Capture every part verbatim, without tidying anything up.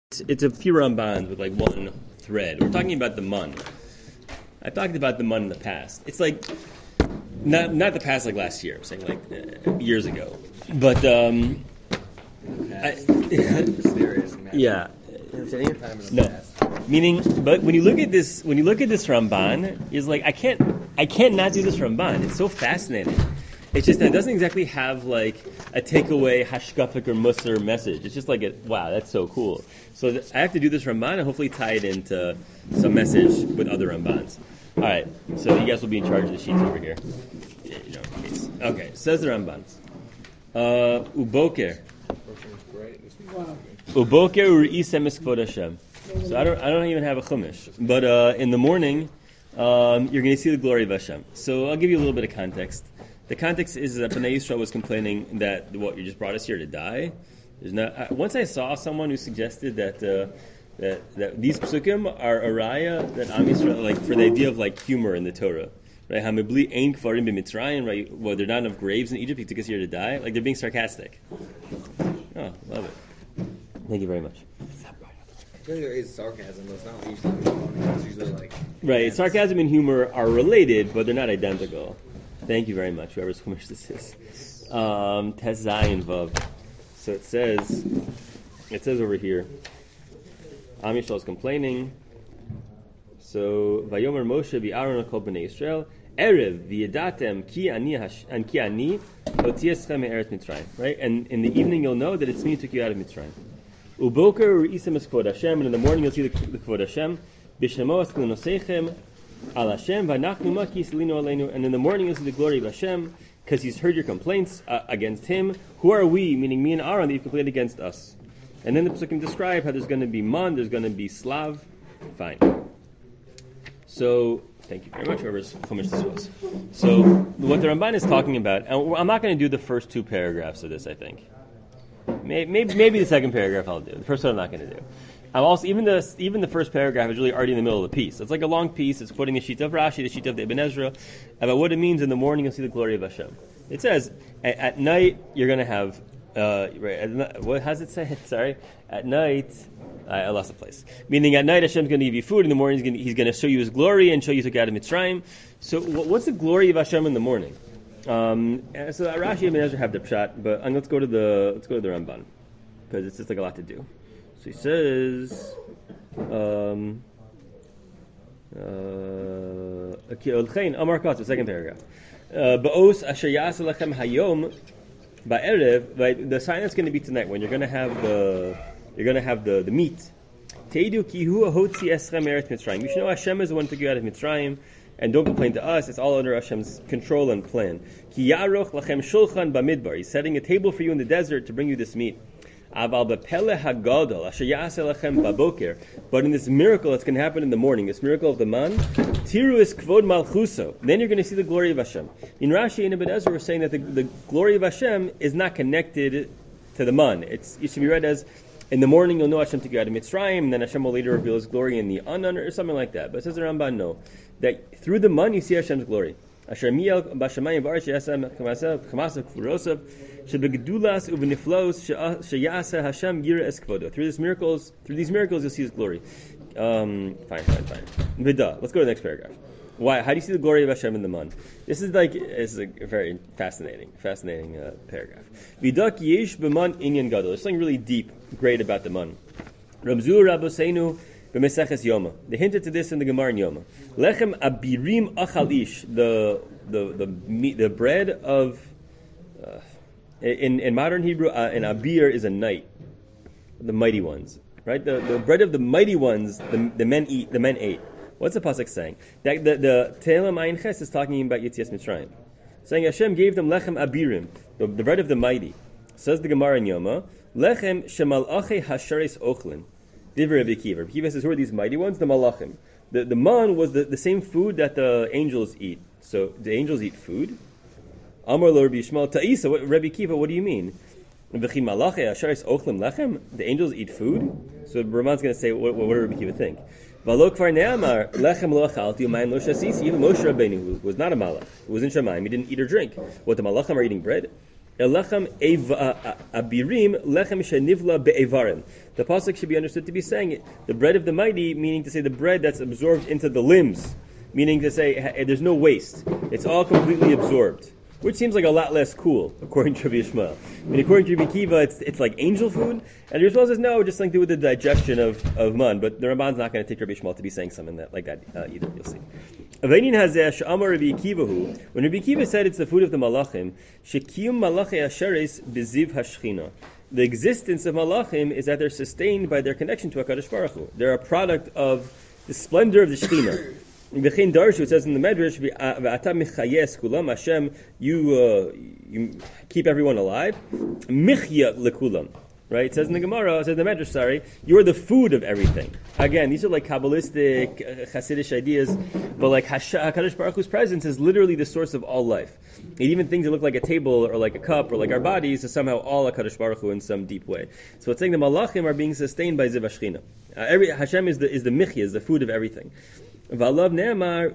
It's, it's a few Rambans with like one thread. We're talking about the mun. I talked about the mun in the past. It's like not not the past like last year. I'm saying like uh, years ago. But um, I, yeah, no. Meaning, but when you look at this, when you look at this Ramban, is like I can't, I can't not do this Ramban. It's so fascinating. It's just that it doesn't exactly have like a takeaway hashkafik or musar message. It's just like a, wow, that's so cool. So th- I have to do this Ramban and hopefully tie it into some message with other Rambans. All right, so you guys will be in charge of the sheets over here. Yeah, you know, in case. Okay, says the Ramban. Uh, Uboker. Uboker u'isem es kvod Hashem. So I don't, I don't even have a chumash, but uh, in the morning, um, you're going to see the glory of Hashem. So I'll give you a little bit of context. The context is that Bnei Yisrael was complaining that what you just brought us here to die. There's not. I, once I saw someone who suggested that uh, that that these psukim are a raya that Am Yisrael, like for the idea of like humor in the Torah, right? Hamibli ein kvarim b'Mitzrayim, right? Well, there are not enough graves in Egypt. He took us here to die. Like they're being sarcastic. Oh, love it. Thank you very much. I feel like there is sarcasm, but it's not usually funny. It's usually like right. Sarcasm and humor are related, but they're not identical. Thank you very much, whoever's chumash this is. Um, Tes Zayin Vav. So it says, it says over here, Am Yisrael is complaining. So Vayomer Moshe v'Aaron kol bnei Yisrael Erev v'yadatem ki ani and ki ani hotziaschem me'eretz Mitzrayim. Right, and in the evening you'll know that it's me who took you out of Mitzrayim. Uboker u'isem es kvod Hashem, and in the morning you'll see the, the kvod Hashem. B'shemo esklinoseichem. Al Hashem v'nachnu maki selinu aleinu, and in the morning is the glory of Hashem because He's heard your complaints uh, against Him. Who are we? Meaning me and Aaron that you've complained against us. And then the Pesukim describe how there's going to be man, there's going to be slav. Fine. So thank you very much, whoever's chumash this was. So what the Ramban is talking about, and I'm not going to do the first two paragraphs of this. I think maybe maybe, maybe the second paragraph I'll do. The first one I'm not going to do. I'm also even the even the first paragraph is really already in the middle of the piece. It's like a long piece. It's quoting the sheet of Rashi, the sheet of the Ibn Ezra, about what it means in the morning. You'll see the glory of Hashem. It says at, at night you're going to have uh, right. At, what has it say? Sorry, at night I, I lost the place. Meaning at night Hashem's going to give you food. In the morning he's going, to, he's going to show you His glory and show you took out of Mitzrayim. So what's the glory of Hashem in the morning? Um, so Rashi and Ibn Ezra have the pshat, but um, let's go to the let's go to the Ramban because it's just like a lot to do. So he says, um, uh, Amar Katz, the second paragraph. Ba'os asher ya'asa lechem hayom ba'erev. Right, the sign that's going to be tonight when you're going to have the you're going to have the, the meat. Teidu ki hu hotzi eschem eretz Mitzrayim. You should know Hashem is the one who took you out of Mitzrayim, and don't complain to us. It's all under Hashem's control and plan. Ki yaroch lachem shulchan b'midbar. He's setting a table for you in the desert to bring you this meat. But in this miracle that's going to happen in the morning, this miracle of the man, tiru is kvod malchuso. Then you're going to see the glory of Hashem. In Rashi and Ibn Ezra, we're saying that the, the glory of Hashem is not connected to the man. It's, it should be read as, in the morning you'll know Hashem took you out of Mitzrayim, and then Hashem will later reveal His glory in the Anan, or something like that. But it says the Ramban, no. That through the man you see Hashem's glory. Asher miyal b'shamayim v'aretz sheyaseh k'masav k'v'rosav shebegdulas u'v'niflos sheyaseh Hashem yira es kvodo. Through these miracles, through these miracles, you'll see His glory. Um, fine, fine, fine. Vida. Let's go to the next paragraph. Why? How do you see the glory of Hashem in the man? This is like this is a very fascinating, fascinating uh, paragraph. Vida ki yesh b'man inyan gadol. There's something really deep, great about the man. Ramzu Rabboseinu. The hinted to this in the Gemara in Yoma. Lechem abirim achal ish, the the the meat, the bread of uh, in in modern Hebrew, uh, an abir is a knight, the mighty ones, right? The the bread of the mighty ones, the the men eat, the men ate. What's the pasuk saying? That the the Tehillim Ayin Ches is talking about Yetzias Mitzrayim, saying Hashem gave them lechem abirim, the, the bread of the mighty. Says the Gemara in Yoma, lechem shemalachei hasharis ochlin. Rabbi Akiva. Rabbi Akiva says, who are these mighty ones? The malachim. The the man was the, the same food that the angels eat. So the angels eat food. Amar lo Rabbi Yishmael Ta'isa. Rabbi Akiva, what do you mean? V'chi malachei asharis ochlim lechem. The angels eat food. So Raman's going to say, what, what, what does Rabbi Akiva think? V'lo kvar ne'amar lechem lo achalti u'mayim lo shasisi. Even Moshe Rabbeinu was not a malach. He was in Shamayim. He didn't eat or drink. What, the malachim are eating bread? Elechem abirim lechem shenivla be'evarim. The pasuk should be understood to be saying the bread of the mighty, meaning to say the bread that's absorbed into the limbs, meaning to say hey, there's no waste. It's all completely absorbed, which seems like a lot less cool, according to Rabbi Yishmael. I mean, according to Rabbi Kiva, it's it's like angel food, and Rabbi Yishmael says no, just something to do with the digestion of, of man. But the Ramban's not going to take Rabbi Yishmael to be saying something that like that uh, either. You'll see. Aveinin hazeh she'amar Rabbi Kivahu. When Rabbi Kiva said it's the food of the malachim, shekiyum malachei asheres beziv hashchina. The existence of malachim is that they're sustained by their connection to HaKadosh Baruch Hu. They're a product of the splendor of the Shekhinah. V'chein darshu, it says in the Medrash, v'ata michayes kulam, Hashem, you, uh, you keep everyone alive. Michya lekulam. Right? It says in the Gemara, it says in the Medrash, sorry, you're the food of everything. Again, these are like Kabbalistic, uh, Hasidic ideas, but like Hash- HaKadosh Baruch Hu's presence is literally the source of all life. And even things that look like a table or like a cup or like our bodies is somehow all HaKadosh Baruch Hu in some deep way. So it's saying the Malachim are being sustained by Ziv HaShechina. Uh, every, Hashem is the, is the Michya, is the food of everything. V'alav ne'amar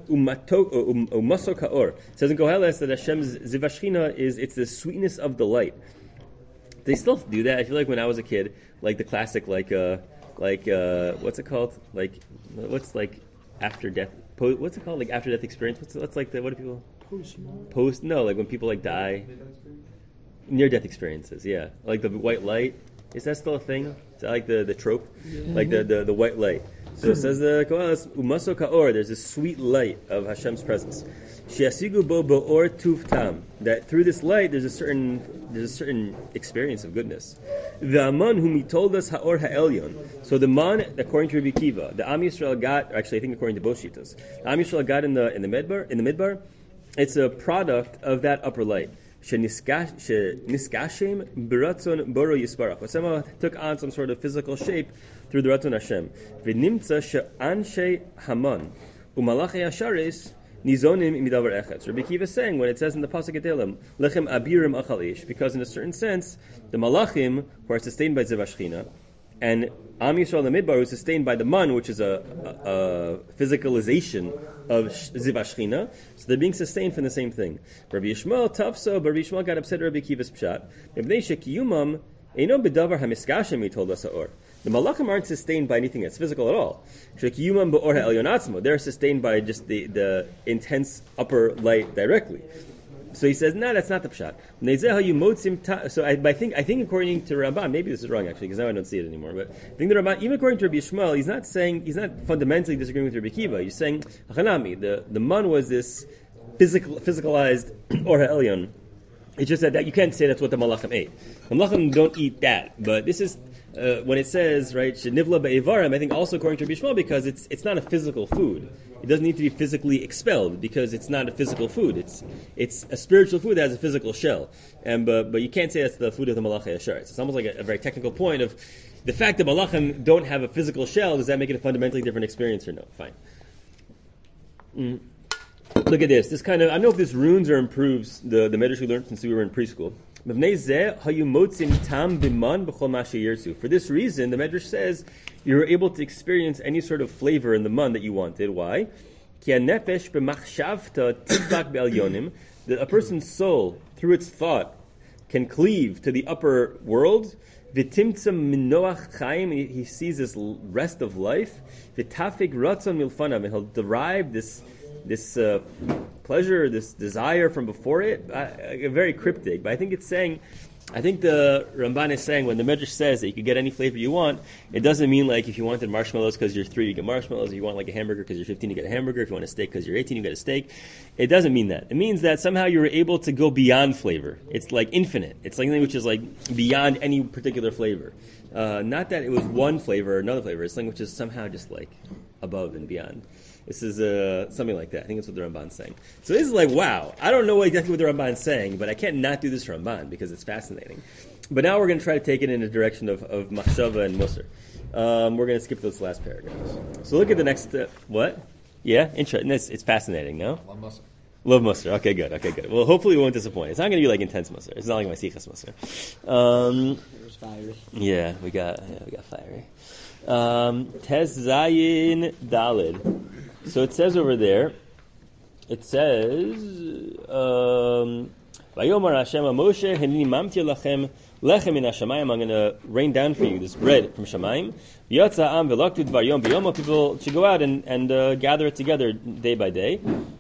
umaso ka'or. It says in Koheles that Hashem's Ziv HaShechina is, it's the sweetness of the light. They still do that. I feel like when I was a kid, like the classic, like, uh, like, uh, what's it called? Like, what's like after death? Po- what's it called? Like after death experience? What's what's like the what do people post? Post? No, like when people like die. Near death experiences. Yeah, like the white light. Is that still a thing? Is that like the, the trope? Yeah. Like the, the, the white light. So it says the Koheles umaso ka'or. There's this sweet light of Hashem's presence. She'asigu bo bo'or tuv tam. That through this light, there's a certain there's a certain experience of goodness. The aman whom he told us ha'or ha'elyon. So the man, according to Rabbi Kiva, the Am Yisrael got. Actually, I think according to both shitas, the Am Yisrael got in the in the midbar in the midbar. It's a product of that upper light. Sheniskashem b'ratzon boro yisparach. Hashem took on some sort of physical shape through the Ratzon Hashem. V'nimtza she'anshei Haman u'malachei Hasharis nizonim imidavar echad. Rabbi Kiva is saying when it says in the pasuk Etelim lechem abirim achal ish, because in a certain sense the malachim who are sustained by Ziv HaShechina and Am Yisrael the Midbar who is sustained by the man, which is a, a, a physicalization of Ziv HaShechina, so they're being sustained from the same thing. Rabbi Yishmael tafso, but Rabbi Yishmael got upset at Rabbi Kiva's pshat. Mibnei shekiyumam eino b'davar hamiskashem, he told us ha'or. The malachim aren't sustained by anything that's physical at all. Shekiyumam b'or ha'elyon atzmo. They're sustained by just the, the intense upper light directly. So he says, no, that's not the pshat. So I, I think, I think according to Ramban, maybe this is wrong actually, because now I don't see it anymore. But I think the Ramban, even according to Rabbi Yishmael, he's not saying, he's not fundamentally disagreeing with Rabbi Kiva. He's saying, Hachanami, the the man was this physical, physicalized or ha'elyon. It's just that, that you can't say that's what the malachim ate. The malachim don't eat that, but this is. Uh, when it says, right, Shenivla be'evarim, I think also according to Rabbi Yishmael, because it's it's not a physical food. It doesn't need to be physically expelled because it's not a physical food. It's it's a spiritual food that has a physical shell. And but but you can't say that's the food of the malachei asharis. It's almost like a, a very technical point of the fact that malachim don't have a physical shell. Does that make it a fundamentally different experience or no? Fine. Mm. Look at this. This kind of I don't know if this ruins or improves the the medrash we learned since we were in preschool. For this reason, the Medrash says you were able to experience any sort of flavor in the man that you wanted. Why? That a person's soul, through its thought, can cleave to the upper world. He sees this rest of life. And he'll derive this this uh, pleasure, this desire from before it, uh, very cryptic. But I think it's saying, I think the Ramban is saying when the Medrash says that you can get any flavor you want, it doesn't mean like if you wanted marshmallows because you're three, you get marshmallows. If you want like a hamburger because you're fifteen, you get a hamburger. If you want a steak because you're eighteen, you get a steak. It doesn't mean that. It means that somehow you're able to go beyond flavor. It's like infinite. It's something which is like beyond any particular flavor. Uh, not that it was one flavor or another flavor. It's something which is somehow just like above and beyond. This is uh, something like that. I think that's what the Ramban's saying. So this is like, wow, I don't know exactly what the Ramban's saying, but I can't not do this Ramban because it's fascinating. But now we're going to try to take it in the direction of, of Machshava and Musar. Um, we're going to skip those last paragraphs. So look at the next, uh, what? Yeah, interesting. It's, it's fascinating, no? Love Musar. Love Musar. Okay, good. Okay, good. Well, hopefully we won't disappoint. It's not going to be like intense Musar. It's not like my Sichas Musar. Um, it was fiery. Yeah, we got, yeah, we got fiery. Um, Tez Zayin Dalid. So it says over there, it says, um, Vayomar Hashem Moshe Henini Mamtir Lachem Lechem in Hashemayim. I'm going to rain down for you this bread from Shemayim. V'yatza Am v'laktu dvar yom b'yom. People should go out and, and uh, gather it together day by day.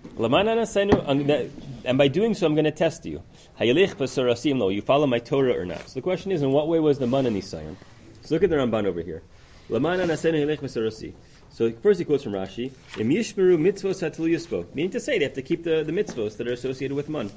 And by doing so, I'm going to test you. You follow my Torah or not? So the question is, in what way was the man nisayon? So look at the Ramban over here. So first he quotes from Rashi, meaning to say they have to keep the, the mitzvos that are associated with man.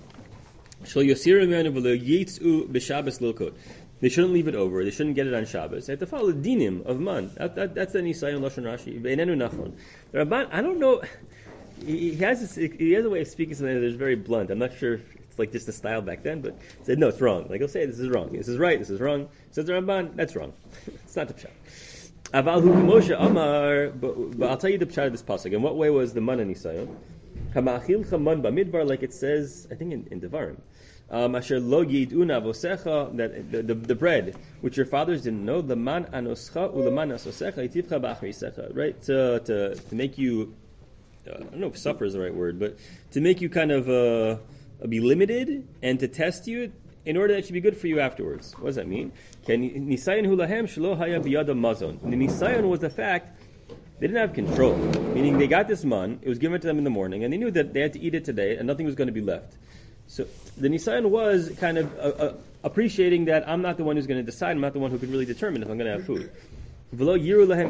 They shouldn't leave it over. They shouldn't get it on Shabbos. They have to follow the dinim of man. That, that, that's the nisayon lashon Rashi. The Ramban, I don't know. He, he has this, he has a way of speaking something that's very blunt. I'm not sure if it's like just the style back then, but he said no, it's wrong. Like he'll say this is wrong. This is right. This is wrong. Says the Ramban, that's wrong. It's not the pshat. Aval hu Moshe Amar, but, but I'll tell you the pshat of this pasuk. In what way was the man nisayon? Kamachil chaman b'midbar, like it says, I think in, in Devarim. Um, Asher lo yid'una vosecha, that the, the, the bread which your fathers didn't know, the man anoscha uleman asosecha itivcha b'achrisecha, right? To to to make you. Uh, I don't know if suffer is the right word, but to make you kind of uh, be limited and to test you in order that it should be good for you afterwards. What does that mean? Nisayon hu lahem shelo haya biyada mazon. The nisayon was the fact they didn't have control, meaning they got this man, it was given to them in the morning, and they knew that they had to eat it today, and nothing was going to be left. So the nisayon was kind of uh, uh, appreciating that I'm not the one who's going to decide, I'm not the one who can really determine if I'm going to have food. They had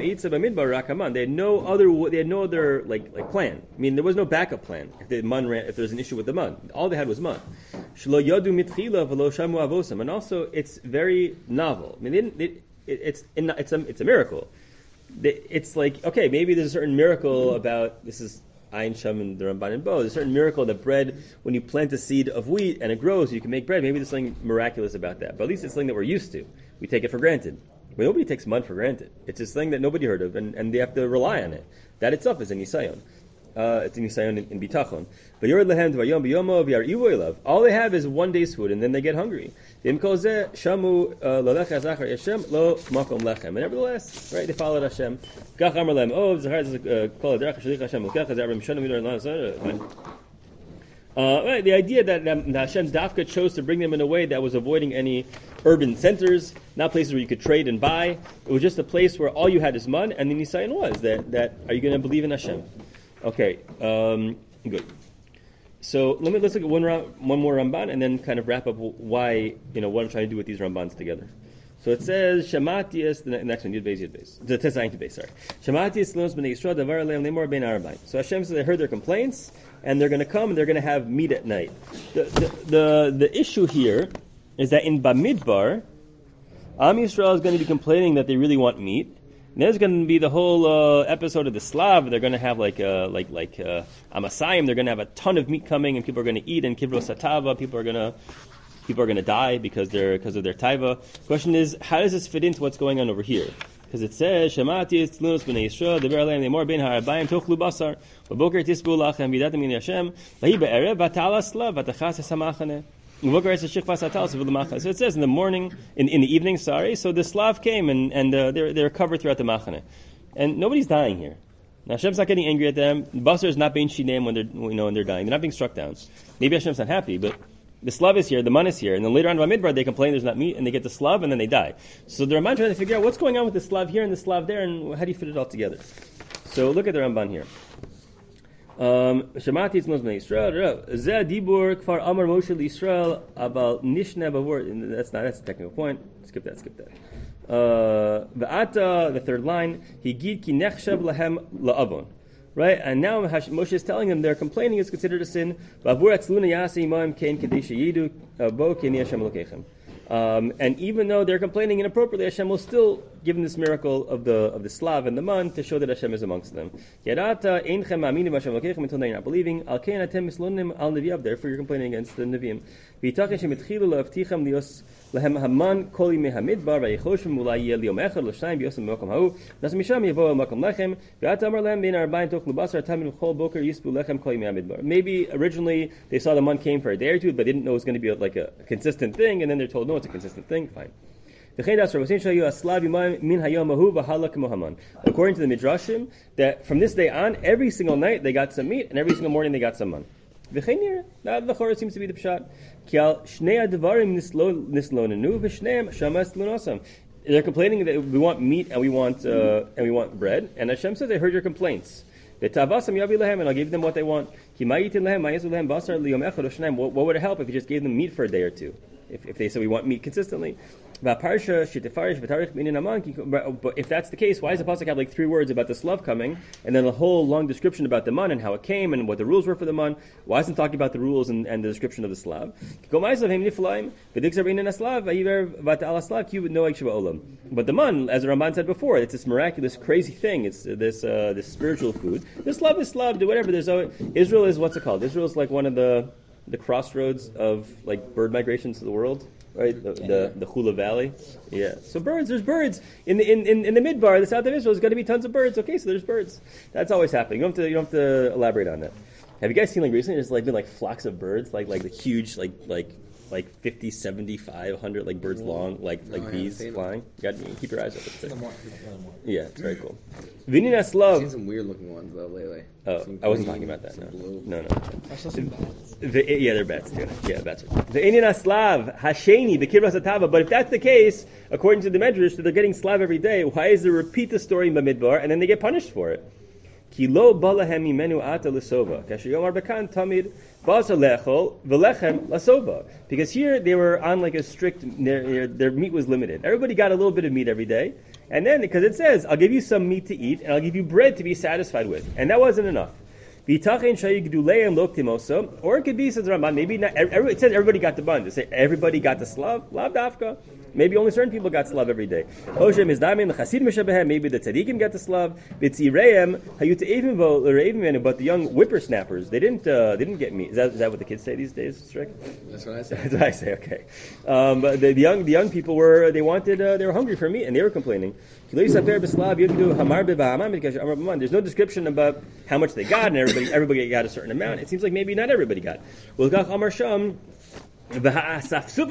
no other. They had no other like like plan. I mean, there was no backup plan if the man ran, if there was an issue with the man. All they had was man. And also, it's very novel. I mean, they didn't, they, it, it's it's a it's a miracle. They, it's like okay, maybe there's a certain miracle about this is Ayin Sham and the Ramban and Bo. There's a certain miracle that bread, when you plant a seed of wheat and it grows, you can make bread. Maybe there's something miraculous about that. But at least it's something that we're used to. We take it for granted. But nobody takes man for granted. It's this thing that nobody heard of, and, and they have to rely on it. That itself is a nisayon. Uh, it's a nisayon in, in bitachon. But yored lehem dvayom biyomo v'yar ivoy. All they have is one day's food, and then they get hungry. shamu lalech azachar Hashem lo makom lechem. And nevertheless, right, they followed Hashem. Kach amar lehem ov zachar kol aderech shlich Hashem l'kech azar b'mishanim midor l'azar. Uh, right, the idea that um, Hashem Dafka chose to bring them in a way that was avoiding any urban centers, not places where you could trade and buy. It was just a place where all you had is man, and the nisayon was that, that are you going to believe in Hashem? Okay, um, good. So let me let's look at one one more Ramban and then kind of wrap up why you know what I'm trying to do with these Rambans together. So it says Shamati is the next one. Yud Beis Yud Beis. The Tezayin Yud Beis. Sorry. Shamati is Lonos Bnei Yisrael Davar Aleim Lemor Ben Arbaim. So Hashem says they heard their complaints and they're going to come and they're going to have meat at night. The the the, the issue here is that in Bamidbar, Am Yisrael is going to be complaining that they really want meat. And there's going to be the whole uh, episode of the Slav. They're going to have like uh, like like uh, Amasayim. They're going to have a ton of meat coming, and people are going to eat. And Kivro Satava, people are going to people are going to die because they're because of their taiva. The question is, how does this fit into what's going on over here? Because it says, Shemati is Tlunos B'nei Yisrael, Deber Aleim Lemor Ben Harabayim Tochlu Basar, V'boker Tisbu Lachem V'datem Min Hashem, V'hi Be'erev V'tala Slav V'tachas Esamachane. So it says in the morning, in, in the evening, sorry, so the Slav came and, and uh, they're, they're covered throughout the Machane. And nobody's dying here. Now Hashem's not getting angry at them. Basar is not being shinem when they're, you know, when they're dying. They're not being struck down. Maybe Hashem's not happy, but the Slav is here, the man is here, and then later on in Bamidbar they complain there's not meat, and they get the Slav, and then they die. So the Ramban trying to figure out what's going on with the Slav here and the Slav there, and how do you fit it all together? So look at the Ramban here. Shemati is Bnei Yisrael. Zeh dibur kfar amar Moshe l'Yisrael abal nishna bavur. That's not. That's a technical point. Skip that. Skip that. V'ata, the third line. Higid ki nechshav lahem la'avon. Right, and now Moshe is telling them their complaining is considered a sin. V'avur atzluna yasi imaim kein kadesh yidu bo keni Hashem lokechem. Um, and even though they're complaining inappropriately, Hashem will still give them this miracle of the of the Slav and the man to show that Hashem is amongst them. Until now you're not believing. Therefore you're complaining against the Nevi'im. Maybe originally they saw the man came for a day or two, but didn't know it was going to be like a consistent thing, and then they're told, no, it's a consistent thing. Fine. According to the Midrashim, that from this day on, every single night they got some meat, and every single morning they got some man. V'cheinir. That the Chorah seems to be the pshat. Ki al shnei advarim nislonenu v'shneim shamas lunosam. They're complaining that we want meat and we want uh, and we want bread. And Hashem says, I heard your complaints. V'tavasam yavi lehem, and I'll give them what they want. Ki ma'itin lehem ma'yesu lehem basar liyom echad u'shneim. What would it help if you just gave them meat for a day or two? If, if they say we want meat consistently. But if that's the case, why does the pasuk have like three words about the slav coming, and then a whole long description about the man and how it came and what the rules were for the man? Why isn't it talking about the rules and, and the description of the slav? But the man, as the Ramban said before, it's this miraculous, crazy thing. It's this uh, this spiritual food. The slav is slav, do whatever. There's always, Israel is what's it called? Israel is like one of the the crossroads of like bird migrations to the world. Right, the, the the Hula Valley, yeah. So birds, there's birds in the in, in, in the Midbar, the south of Israel. There's going to be tons of birds. Okay, so there's birds. That's always happening. You don't have to you don't have to elaborate on that. Have you guys seen like recently? There's like been like flocks of birds, like like the huge like like like fifty, seventy-five, one hundred like birds long, like like no, bees flying. You got to keep your eyes open. Yeah, it's very cool. Vinyan Aslav. I've seen some weird looking ones though lately. Oh, some I wasn't talking about that. No, blue. no, no. I saw some bats. The, yeah, they're bats too. Yeah, bats. The Inyan Aslav Hasheni, the Kirvas Atava. But if that's the case, according to the Medrash, that they're getting slav every day, why is there repeat the story in Bamidbar and then they get punished for it? Kilo balahem imenu ata l'sova. Kasher yomar bekan tamid basa lechol v'lechem l'sova. Because here they were on like a strict, their, their meat was limited. Everybody got a little bit of meat every day. And then, because it says, I'll give you some meat to eat, and I'll give you bread to be satisfied with. And that wasn't enough. Or it could be, says Ramban, maybe not, it says everybody got the bun. They say everybody got the slav, lav dafka. Maybe only certain people got slav every day. Maybe the tzaddikim got the slav. But the young whippersnappers, they didn't uh, they didn't get meat. Is that, is that what the kids say these days, Strick? That's what I say. That's what I say, okay. Um, but the, the young the young people were, they wanted, uh, they were hungry for meat, and they were complaining. There's no description about how much they got, and everybody everybody got a certain amount. It seems like maybe not everybody got. Therefore, it says in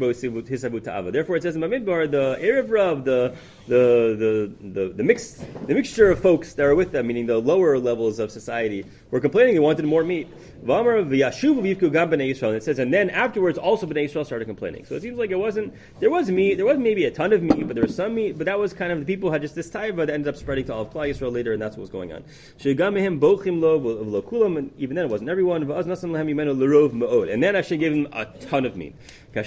Bamidbar, the Erev Rav, the the the the the mixed the mixture of folks that are with them, meaning the lower levels of society, were complaining they wanted more meat. And it says, and then afterwards, also Bnei Yisrael started complaining. So it seems like it wasn't there was meat, there wasn't maybe a ton of meat, but there was some meat. But that was kind of the people had just this taiva that ended up spreading to all of Klal Yisrael later, and that's what was going on. And even then, it wasn't everyone. And then Hashem gave him a ton of meat. And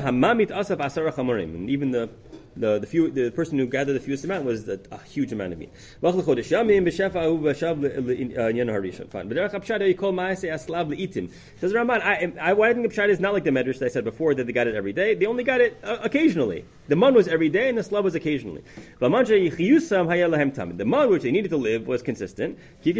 even the the the, few, the person who gathered the fewest amount was a, a huge amount of meat. Fine. Says Ramban, I, I, what I think the pshat is not like the medrash that I said before that they got it every day. They only got it uh, occasionally. The man was every day and the slav was occasionally. The man which they needed to live was consistent.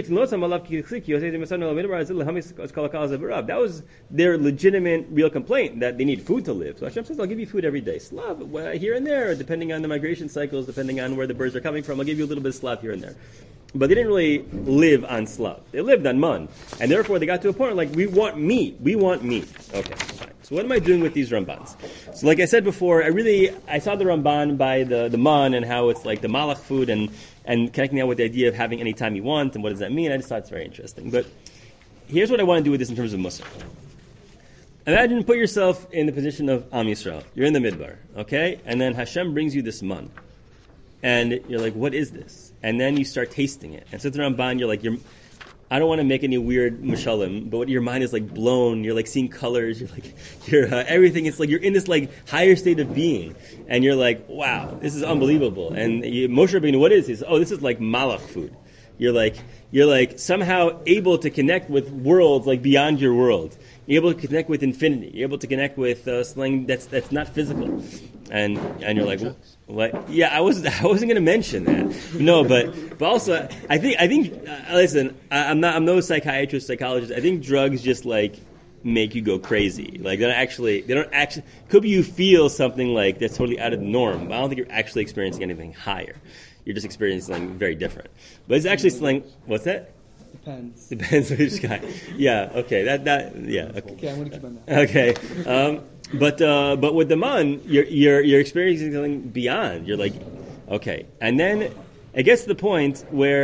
That was their legitimate, real complaint, that they need food to live. So Hashem says, I'll give you food every day. Slav, well, here and there, depending on the migration cycles, depending on where the birds are coming from, I'll give you a little bit of slav here and there. But they didn't really live on slav. They lived on man. And therefore they got to a point like, we want meat. We want meat. Okay, fine. So what am I doing with these Rambans? So like I said before, I really, I saw the Ramban by the, the man and how it's like the malach food and, and connecting that with the idea of having any time you want and what does that mean. I just thought it's very interesting. But here's what I want to do with this in terms of Musar. Imagine, put yourself in the position of Am Yisrael. You're in the Midbar, okay? And then Hashem brings you this man. And you're like, what is this? And then you start tasting it. And so to the Ramban, you're like, you're, I don't want to make any weird mashalim, but your mind is like blown. You're like seeing colors. You're like, you're uh, everything. It's like you're in this like higher state of being, and you're like, wow, this is unbelievable. And you, Moshe Rabbeinu, what is this? Oh, this is like malach food. You're like, you're like somehow able to connect with worlds like beyond your world. You're able to connect with infinity. You're able to connect with uh, something that's that's not physical. And and you're like, what? Yeah, I was I wasn't going to mention that. No, but but also I think I think uh, listen, I, I'm not I'm no psychiatrist, psychologist. I think drugs just like make you go crazy. Like they don't actually they don't actually could be you feel something like that's totally out of the norm. But I don't think you're actually experiencing anything higher. You're just experiencing something very different. But it's actually something. What's that? Depends. Depends which guy. Yeah. Okay. That that. Yeah. Okay. Okay, I'm gonna keep on that. Okay. Um, but uh, but with the man, you're you're you're experiencing something beyond. You're like, okay, and then it gets to the point where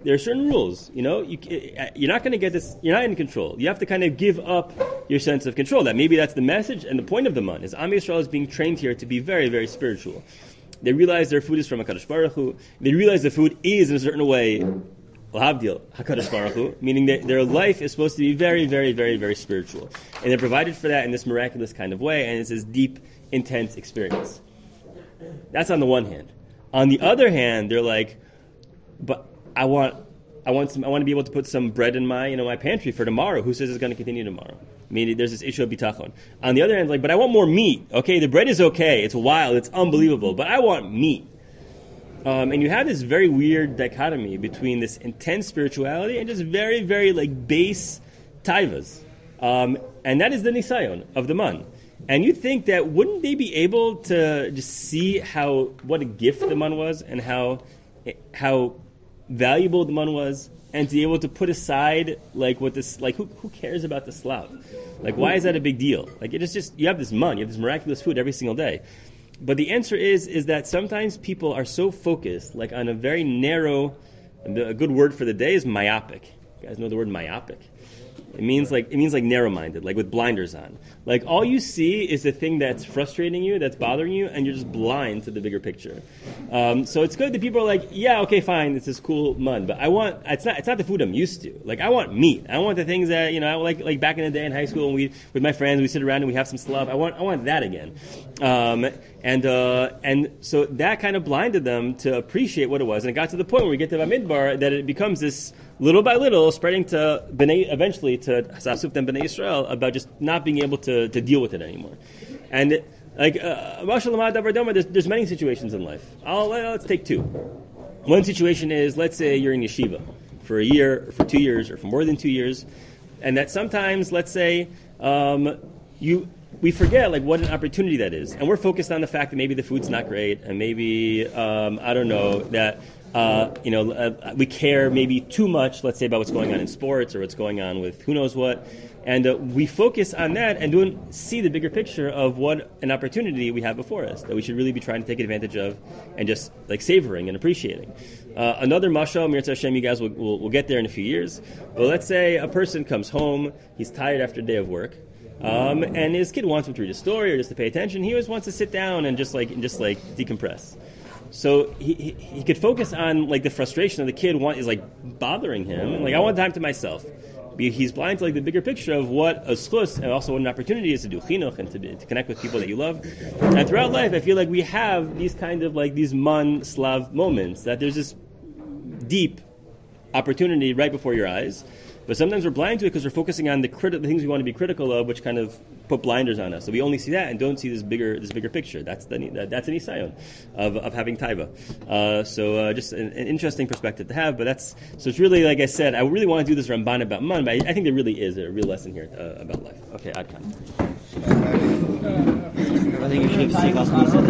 there are certain rules. You know, you, you're not going to get this. You're not in control. You have to kind of give up your sense of control. That maybe that's the message and the point of the man is Am Yisrael is being trained here to be very, very spiritual. They realize their food is from HaKadosh Baruch Hu. They realize the food is in a certain way L'havdil HaKadosh Baruch Hu, meaning that their life is supposed to be very, very, very, very spiritual, and they're provided for that in this miraculous kind of way, and it's this deep, intense experience. That's on the one hand. On the other hand, they're like, but I want, I want some, I want to be able to put some bread in my, you know, my pantry for tomorrow. Who says it's going to continue tomorrow? I mean, there's this issue of bitachon. On the other hand, like, but I want more meat. Okay, the bread is okay. It's wild. It's unbelievable. But I want meat. Um, and you have this very weird dichotomy between this intense spirituality and just very, very like base taivas. Um, and that is the nisayon of the man. And you think that wouldn't they be able to just see how what a gift the man was and how how valuable the man was, and to be able to put aside like what this like who who cares about the slav? Like why is that a big deal? Like it is just you have this man, you have this miraculous food every single day. But the answer is is that sometimes people are so focused like on a very narrow. A good word for the day is myopic. You guys know the word myopic? It means like it means like narrow-minded, like with blinders on. Like all you see is the thing that's frustrating you, that's bothering you, and you're just blind to the bigger picture. Um, so it's good that people are like, yeah, okay, fine, it's this cool mud, but I want it's not it's not the food I'm used to. Like I want meat. I want the things that you know, I like like back in the day in high school when we with my friends we sit around and we have some slub. I want I want that again. Um, and uh, and so that kind of blinded them to appreciate what it was, and it got to the point where we get to Bamidbar that it becomes this. Little by little, spreading to Bnei, eventually to Hasasuf and Bnei Israel about just not being able to, to deal with it anymore. And like uh, there's, there's many situations in life. I'll, let's take two. One situation is, let's say you're in yeshiva for a year, or for two years, or for more than two years, and that sometimes, let's say, um, you we forget like what an opportunity that is, and we're focused on the fact that maybe the food's not great, and maybe um, I don't know that. Uh, you know, uh, we care maybe too much, let's say, about what's going on in sports or what's going on with who knows what, and uh, we focus on that and don't see the bigger picture of what an opportunity we have before us that we should really be trying to take advantage of and just like savoring and appreciating. Uh, another mashal, Mirza Hashem, you guys will, will, will get there in a few years. But let's say a person comes home, he's tired after a day of work. Um, and his kid wants him to read a story or just to pay attention. He always wants to sit down and just like and just like decompress. So he, he he could focus on like the frustration of the kid want is like bothering him. Like I want time to myself. He's blind to like the bigger picture of what a schus and also what an opportunity is to do chinuch and to, be, to connect with people that you love. And throughout life, I feel like we have these kind of like these man slav moments that there's this deep opportunity right before your eyes. But sometimes we're blind to it because we're focusing on the, criti- the things we want to be critical of, which kind of put blinders on us. So we only see that and don't see this bigger this bigger picture. That's the that's an isayon of of having taiva. Uh, so uh, just an, an interesting perspective to have. But that's so it's really like I said. I really want to do this Ramban about man, but I, I think there really is a real lesson here uh, about life. Okay, Adkan. I think you should have